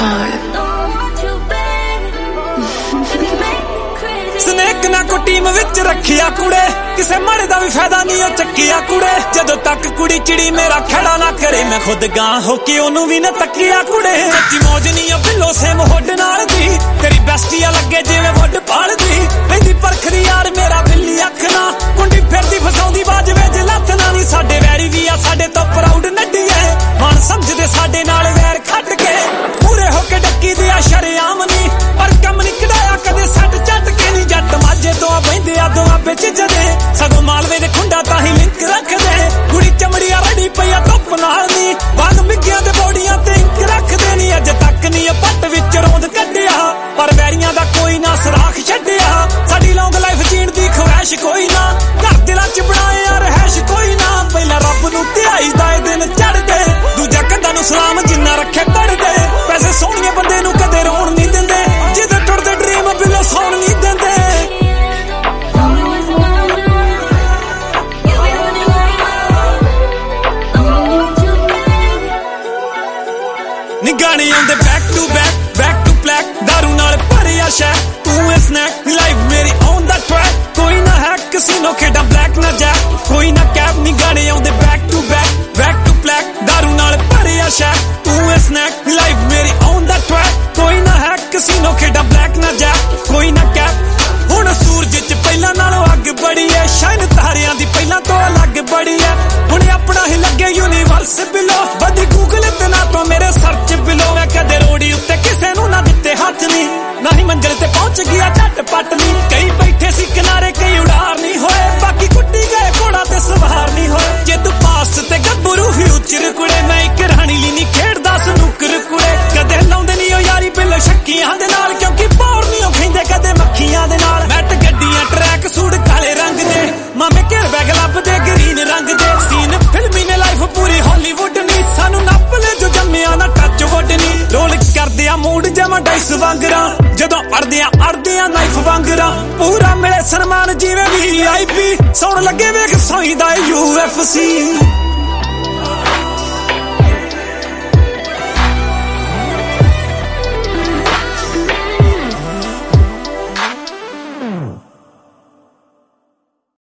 Snake ना को team which रखिया कुड़े, किसे माड़े दा भी फायदा नहीं ओ चक्किया कुड़े। जदों तक कुड़ी चिड़ी मेरा खड़ा ना करे, मैं खुद गां हो के ओनू भी ना तकिया कुड़े। सच्ची मौज नहीं ओ बिलो सेम होड नाल दी, तेरी बेस्टिया लगे जिवें वुड पाल दी। लेंदी परखरी यार मेरा बिल्ली अख ना, कुंडी फिरदी फसाउंदी बाजवे ज लथ ना। नी साडे वैरी भी आ साडे तो प्राउड नड्डी है, मान समझदे साडे नाल वैर खट के। पूरे होके डक्की दिया शरेआम नी, पर कम नहीं कढाया कदे सट झट के। नी जट माजे तो बहिंदे आ दोआं बिच जदे, सगों मालवे दे खुंडा ताही लिंक रखदे। कुड़ी चमड़िया रड़ी पईया धुप नाल नी, बाग मिग्गियां दे बौड़ियां ते इंक रखदे। नी अज तक नी पट विच रौंद कढिया, पर वैरियां दा कोई ना सराख छड्डिया। साडी लौंग लाइफ जीण दी ख्वाहिश कोई ना, घर दिलां च बनाए यार रहश कोई ना। पहला रब नूं ध्याई दा दिन चढ़दे, दूजा कंधां नूं सलाम जिन्ना रखे पढ़दे। पैसे सोहणिए बंदे नूं कदे रोण नहीं दिंदे, जिद्द टुटदे ड्रीम बिलो सौण नहीं दिंदे। नी गाने आउंदे बैक टू ब्लैक, दारू नाल भरिया शहर तू है स्नैक। लाइफ मेरी ऑन द ट्रैक, कोई ना है कैसीनो खेडा ब्लैक ना जैक, कोई ना कैब। नी गाने आउंदे बैक टू ब्लैक, दारू नाल भरिया शहर तू है स्नैक। लाइफ मेरी ऑन द ट्रैक, कोई ना है कैसीनो खेडा ब्लैक ना जैक, कोई ना कैब। हुण सूरज च पहला नालों अग बड़ी है, शाइन तारियां दी पहला तो अलग बड़ी है। हुण अपना ही लगे यूनीवर्स बिलो, बदी गूगल ते ना तो मेरे सर्च बिलो। मैं कदे रोड़ी उत्ते किसे नूं ना दित्ते हथ नी, ना ही मंजिल ते पहुंच गया झटपट नी। कई बैठे सी किनारे कई उड़ार नहीं होए, बाकी कुट्टी गए घोड़ा ते सवार नहीं होए। जे तू पास ते गब्बरू फ्यूचर कुड़े, मैं एक राणी ली नहीं खेड़दा सनूकर कुड़े। कदे लाउंदे नहीं ओ यारी बिलो शक्कियां दे नाल, क्योंकि बोर नहीं ओ खैंदे कदे मक्खियां दे नाल। मैट गड्डियां ट्रैक सूट काले रंग दे, मामे घेर बैग लभदे ग्रीन रंग दे। सीन फिल्मी ने लाइफ पूरी हॉलीवुड नी, सानू नप ले जो जम्मिया ना टच वुड नी। रोल करदे आ मूड जमा डाइस वांगरा, जदों अड़दे आ नाइफ वांगरा। पूरा मिले सनमान जिवें VIP, सौण लगे वेख सोईदा UFC।